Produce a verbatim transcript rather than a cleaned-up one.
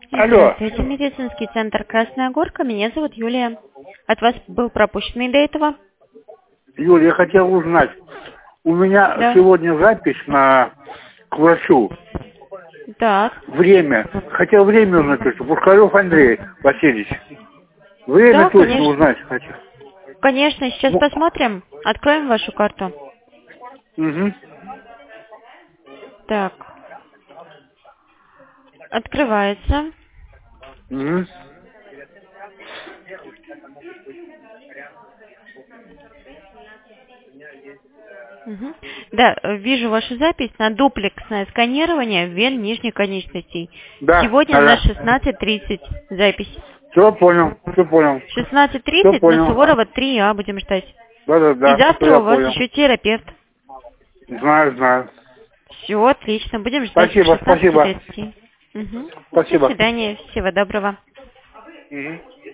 Алло. Здравствуйте, медицинский центр «Красная Горка». Меня зовут Юлия. От вас был пропущенный до этого. Юля, я хотел узнать. У меня Да. сегодня запись на к врачу. Так. Время. Хотел время узнать точно. Пушкарев Андрей Васильевич. Время Да, точно конечно. узнать хочу. Конечно, сейчас Ну. посмотрим. Откроем вашу карту. Угу. Так. Открывается. Угу. Мгм. Да, э, вижу вашу запись на дуплексное сканирование вен нижних конечностей. Да, Сегодня да, на да. шестнадцать тридцать запись. Все понял, все понял. шестнадцать Все тридцать на понял. Суворова три А будем ждать. Да, да, И да. Все завтра я у вас понял. еще терапевт. Знаю, знаю. Все, отлично. Будем ждать к Спасибо, шестнадцати спасибо. тридцати. Угу. До Спасибо. свидания. Всего доброго. Угу.